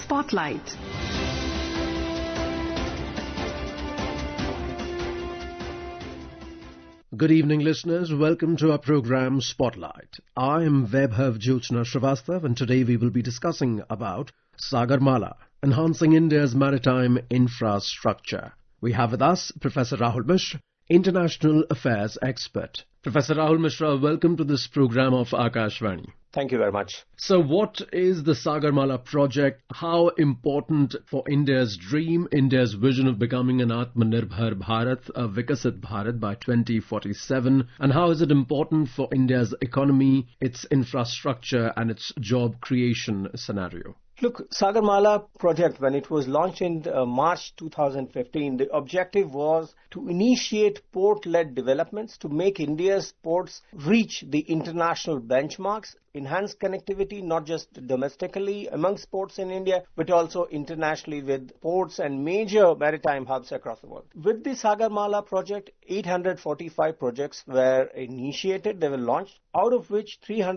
Spotlight. Good evening, listeners. Welcome to our program Spotlight. I am Vaibhav Jyotsna Srivastav, and today we will be discussing about Sagarmala, enhancing India's maritime infrastructure. We have with us Professor Rahul Mishra, International Affairs expert. Professor Rahul Mishra, welcome to this program of Akashvani. Thank you very much. So what is the Sagarmala project? How important for India's dream, India's vision of becoming an Atmanirbhar Bharat, a Vikasit Bharat by 2047? And how is it important for India's economy, its infrastructure and its job creation scenario? Look, Sagarmala project, when it was launched in March 2015, the objective was to initiate port-led developments to make India's ports reach the international benchmarks, enhance connectivity not just domestically amongst ports in India, but also internationally with ports and major maritime hubs across the world. With the Sagarmala project, 845 projects were initiated, they were launched, out of which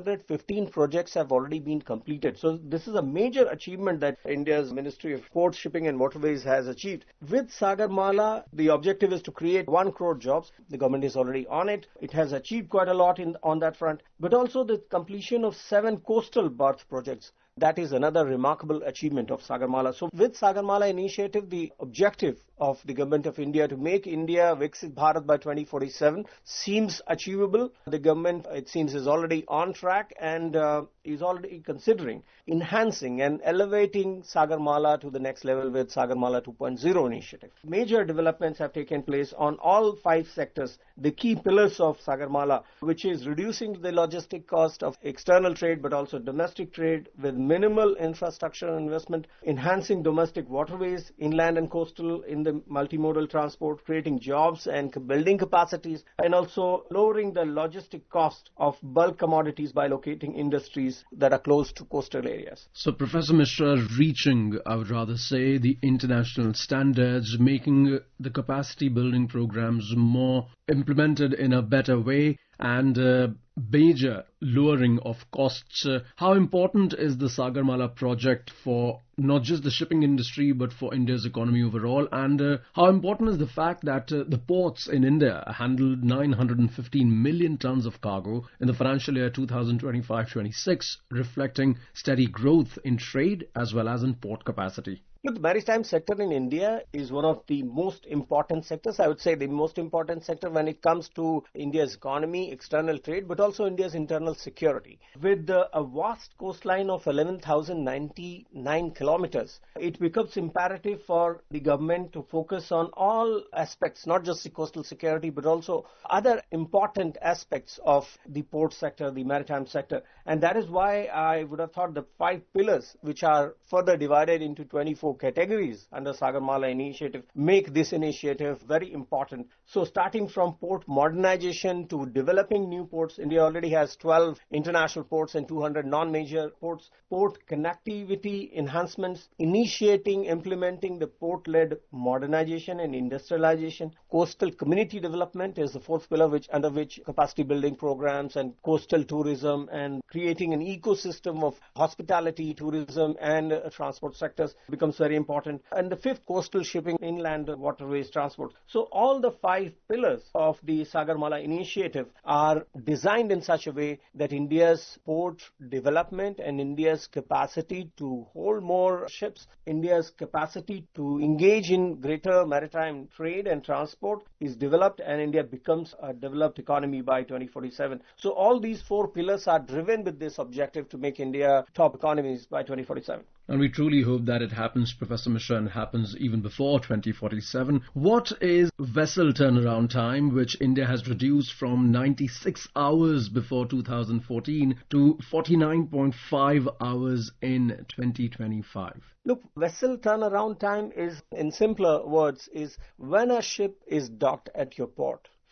315 projects have already been completed. So this is a major achievement that India's Ministry of Ports, Shipping and Waterways has achieved. With Sagarmala, the objective is to create 1 crore jobs. The government is already on it. It has achieved quite a lot on that front, but also the completion of 7 coastal berth projects. That is another remarkable achievement of Sagarmala. So with Sagarmala initiative, the objective of the government of India to make India Viksit Bharat by 2047 seems achievable. The government, it seems, is already on track and is already considering enhancing and elevating Sagarmala to the next level with Sagarmala 2.0 initiative. Major developments have taken place on all 5 sectors, the key pillars of Sagarmala, which is reducing the logistic cost of external trade but also domestic trade with minimal infrastructure investment, enhancing domestic waterways, inland and coastal in the multimodal transport, creating jobs and building capacities, and also lowering the logistic cost of bulk commodities by locating industries that are close to coastal areas. So, Professor Mishra, reaching, I would rather say, the international standards, making the capacity building programs more implemented in a better way, and major lowering of costs. How important is the Sagarmala project for not just the shipping industry but for India's economy overall? And how important is the fact that the ports in India handled 915 million tons of cargo in the financial year 2025-26, reflecting steady growth in trade as well as in port capacity? Look, the maritime sector in India is one of the most important sectors. I would say the most important sector when it comes to India's economy, external trade, but also India's internal security. With a vast coastline of 11,099 kilometers, it becomes imperative for the government to focus on all aspects, not just the coastal security, but also other important aspects of the port sector, the maritime sector. And that is why I would have thought the 5 pillars, which are further divided into 24 categories under Sagarmala initiative, make this initiative very important. So starting from port modernization to developing new ports, India already has 12 international ports and 200 non-major ports. Port connectivity enhancements, initiating, implementing the port-led modernization and industrialization. Coastal community development is the 4th pillar, under which capacity building programs and coastal tourism and creating an ecosystem of hospitality, tourism and transport sectors becomes very important. And the 5th, coastal shipping, inland waterways, transport. So all the 5 pillars of the Sagarmala initiative are designed in such a way that India's port development and India's capacity to hold more ships, India's capacity to engage in greater maritime trade and transport is developed, and India becomes a developed economy by 2047. So all these 4 pillars are driven with this objective to make India top economies by 2047. And we truly hope that it happens, Professor Mishra, and happens even before 2047. What is vessel turnaround time, which India has reduced from 96 hours before 2014 to 49.5 hours in 2025? Look, vessel turnaround time is, in simpler words, is when a ship is docked at your port.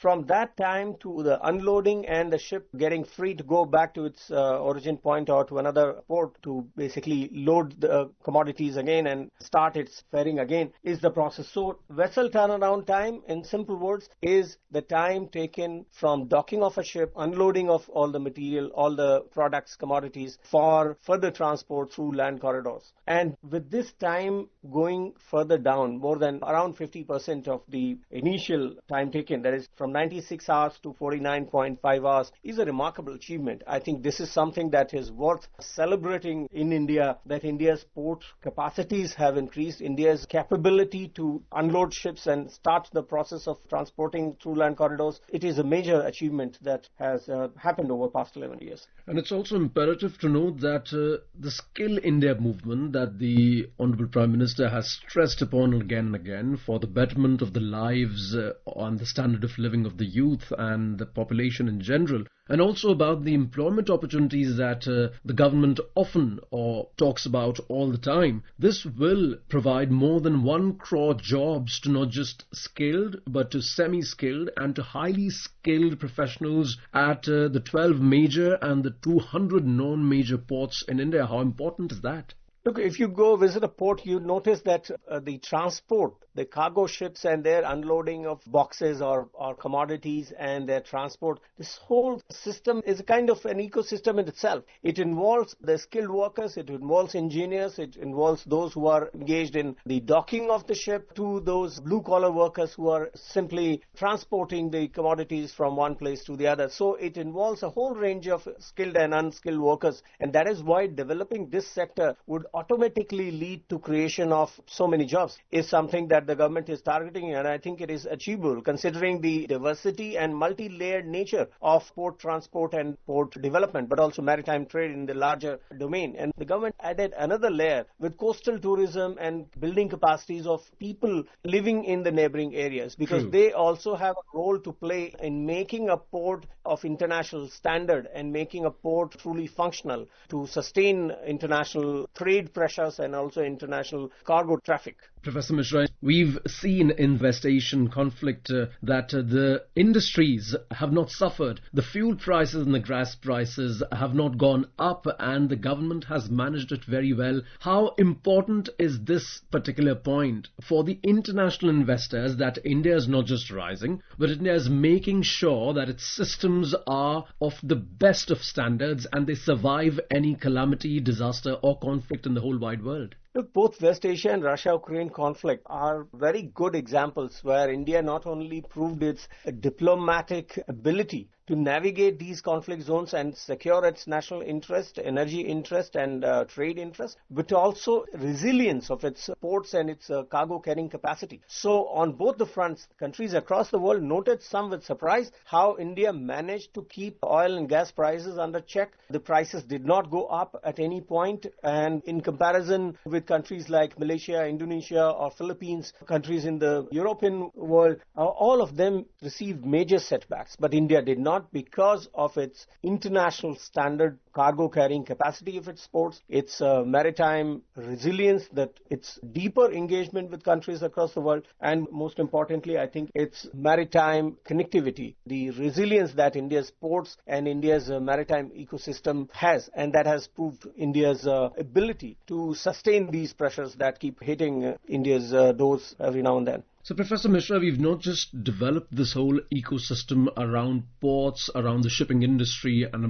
from that time to the unloading and the ship getting free to go back to its origin point or to another port to basically load the commodities again and start its ferrying again is the process. So vessel turnaround time, in simple words, is the time taken from docking of a ship, unloading of all the material, all the products, commodities for further transport through land corridors. And with this time going further down, more than around 50% of the initial time taken, that is from 96 hours to 49.5 hours, is a remarkable achievement. I think this is something that is worth celebrating in India, that India's port capacities have increased, India's capability to unload ships and start the process of transporting through land corridors. It is a major achievement that has happened over the past 11 years. And it's also imperative to note that the Skill India movement that the Honorable Prime Minister has stressed upon again and again for the betterment of the lives and the standard of living of the youth and the population in general, and also about the employment opportunities that the government often or talks about all the time. This will provide more than 1 crore jobs to not just skilled but to semi-skilled and to highly skilled professionals at the 12 major and the 200 non-major ports in India. How important is that? Look, if you go visit a port, you notice that the transport, the cargo ships and their unloading of boxes or commodities and their transport, this whole system is a kind of an ecosystem in itself. It involves the skilled workers, it involves engineers, it involves those who are engaged in the docking of the ship to those blue-collar workers who are simply transporting the commodities from one place to the other. So it involves a whole range of skilled and unskilled workers, and that is why developing this sector would automatically lead to creation of so many jobs is something that the government is targeting, and I think it is achievable considering the diversity and multi-layered nature of port transport and port development, but also maritime trade in the larger domain. And the government added another layer with coastal tourism and building capacities of people living in the neighboring areas, because they also have a role to play in making a port of international standard and making a port truly functional to sustain international trade pressures and also international cargo traffic. Professor Mishra, we've seen in West Asian conflict that the industries have not suffered. The fuel prices and the gas prices have not gone up, and the government has managed it very well. How important is this particular point for the international investors that India is not just rising, but India is making sure that its systems are of the best of standards and they survive any calamity, disaster or conflict in the whole wide world? Look, both West Asia and Russia-Ukraine conflict are very good examples where India not only proved its diplomatic ability to navigate these conflict zones and secure its national interest, energy interest and trade interest, but also resilience of its ports and its cargo carrying capacity. So on both the fronts, countries across the world noted, some with surprise, how India managed to keep oil and gas prices under check. The prices did not go up at any point, and in comparison with countries like Malaysia, Indonesia or Philippines, countries in the European world, all of them received major setbacks, but India did not, because of its international standard cargo carrying capacity of its ports, its maritime resilience, that its deeper engagement with countries across the world, and most importantly, I think its maritime connectivity, the resilience that India's ports and India's maritime ecosystem has, and that has proved India's ability to sustain these pressures that keep hitting India's doors every now and then. So, Professor Mishra, we've not just developed this whole ecosystem around ports, around the shipping industry and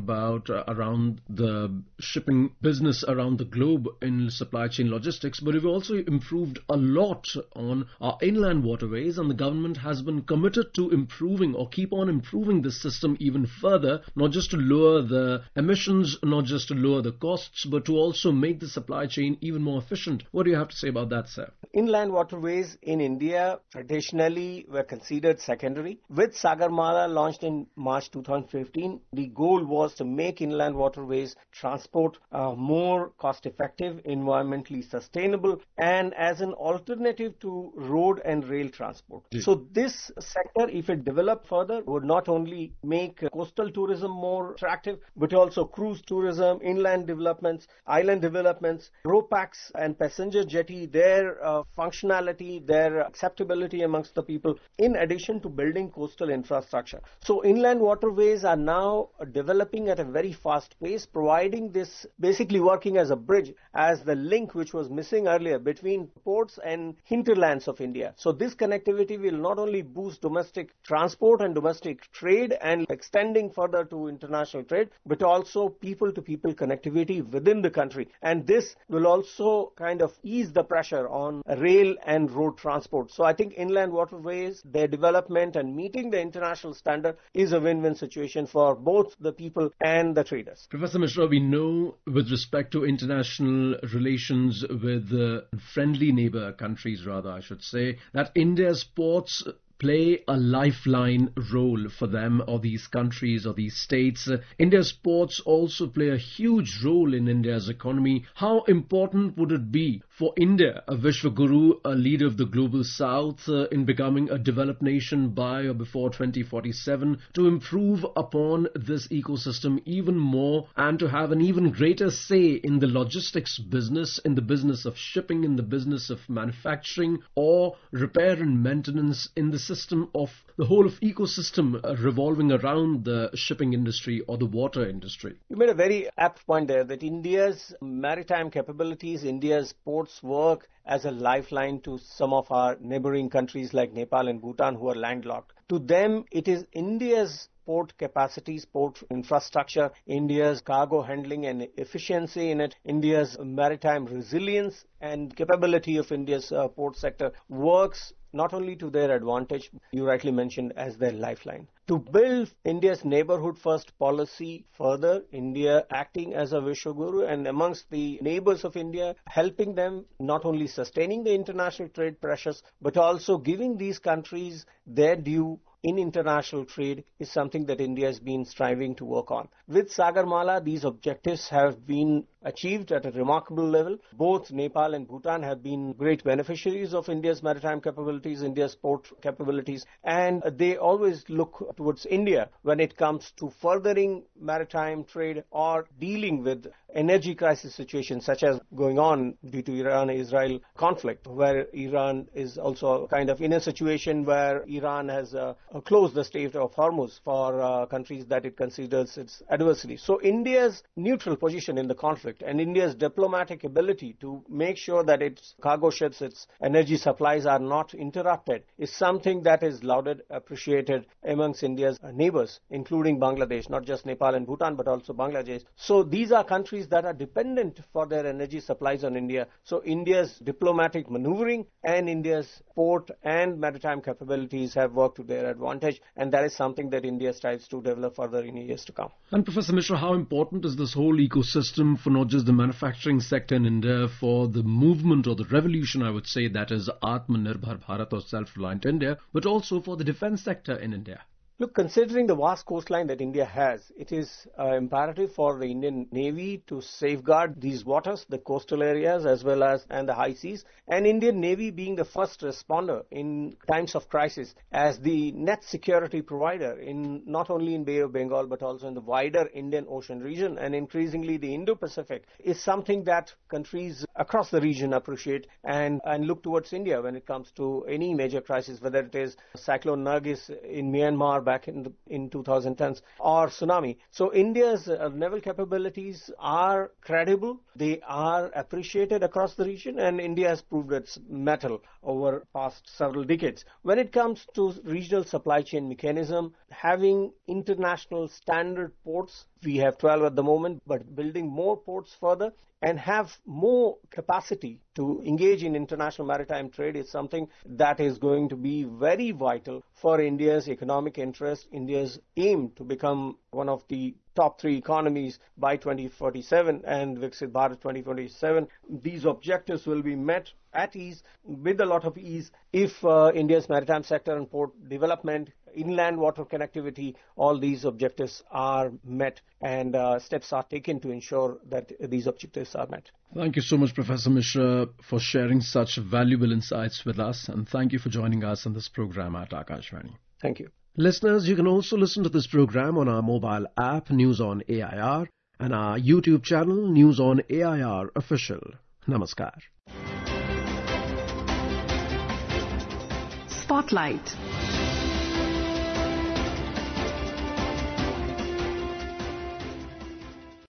around the shipping business around the globe in supply chain logistics, but we've also improved a lot on our inland waterways, and the government has been committed to improving or keep on improving this system even further, not just to lower the emissions, not just to lower the costs, but to also make the supply chain even more efficient. What do you have to say about that, sir? Inland waterways in India traditionally were considered secondary. With Sagarmala launched in March 2015, the goal was to make inland waterways transport more cost-effective, environmentally sustainable, and as an alternative to road and rail transport. So this sector, if it developed further, would not only make coastal tourism more attractive, but also cruise tourism, inland developments, island developments, RoPax and passenger jetty, their functionality, their acceptability mobility amongst the people, in addition to building coastal infrastructure. So inland waterways are now developing at a very fast pace, providing this, basically working as a bridge, as the link which was missing earlier between ports and hinterlands of India. So this connectivity will not only boost domestic transport and domestic trade and extending further to international trade, but also people-to-people connectivity within the country. And this will also kind of ease the pressure on rail and road transport. So I think inland waterways, their development and meeting the international standard is a win-win situation for both the people and the traders. Professor Mishra, we know with respect to international relations with friendly neighbor countries, rather I should say, that India's ports play a lifeline role for them or these countries or these states. India's ports also play a huge role in India's economy. How important would it be for India, a Vishwaguru, a leader of the global south, in becoming a developed nation by or before 2047, to improve upon this ecosystem even more and to have an even greater say in the logistics business, in the business of shipping, in the business of manufacturing or repair and maintenance, in the system of the whole of ecosystem revolving around the shipping industry or the water industry? You made a very apt point there that India's maritime capabilities, India's ports work as a lifeline to some of our neighboring countries like Nepal and Bhutan who are landlocked. To them, it is India's port capacities, port infrastructure, India's cargo handling and efficiency in it, India's maritime resilience and capability of India's port sector works not only to their advantage, you rightly mentioned, as their lifeline. To build India's neighborhood first policy further, India acting as a Vishwaguru and amongst the neighbors of India, helping them not only sustaining the international trade pressures, but also giving these countries their due in international trade is something that India has been striving to work on. With Sagarmala, these objectives have been achieved at a remarkable level. Both Nepal and Bhutan have been great beneficiaries of India's maritime capabilities, India's port capabilities, and they always look towards India when it comes to furthering maritime trade or dealing with energy crisis situations such as going on due to Iran-Israel conflict, where Iran is also kind of in a situation where Iran has closed the Strait of Hormuz for countries that it considers its adversaries. So India's neutral position in the conflict and India's diplomatic ability to make sure that its cargo ships, its energy supplies are not interrupted is something that is lauded, appreciated amongst India's neighbors, including Bangladesh, not just Nepal and Bhutan, but also Bangladesh. So these are countries that are dependent for their energy supplies on India. So India's diplomatic maneuvering and India's port and maritime capabilities have worked to their advantage, and that is something that India strives to develop further in years to come. And Professor Mishra, how important is this whole ecosystem for not just the manufacturing sector in India, for the movement or the revolution, I would say, that is Atmanirbhar Bharat or self-reliant India, but also for the defense sector in India? Look, considering the vast coastline that India has, it is imperative for the Indian Navy to safeguard these waters, the coastal areas as well as and the high seas, and Indian Navy being the first responder in times of crisis as the net security provider in not only in Bay of Bengal but also in the wider Indian Ocean region and increasingly the Indo-Pacific is something that countries across the region appreciate and look towards India when it comes to any major crisis, whether it is Cyclone Nargis in Myanmar back in 2010s or tsunami. So India's naval capabilities are credible, they are appreciated across the region, and India has proved its mettle over past several decades. When it comes to regional supply chain mechanism, having international standard ports, we have 12 at the moment, but building more ports further and have more capacity to engage in international maritime trade is something that is going to be very vital for India's economic interest, India's aim to become one of the top 3 economies by 2047 and Viksit Bharat 2027. These objectives will be met at ease, with a lot of ease, if India's maritime sector and port development, inland water connectivity, all these objectives are met and steps are taken to ensure that these objectives are met. Thank you so much, Professor Mishra, for sharing such valuable insights with us, and thank you for joining us on this program at Akashvani. Thank you. Listeners, you can also listen to this program on our mobile app, News on AIR, and our YouTube channel, News on AIR Official. Namaskar. Spotlight.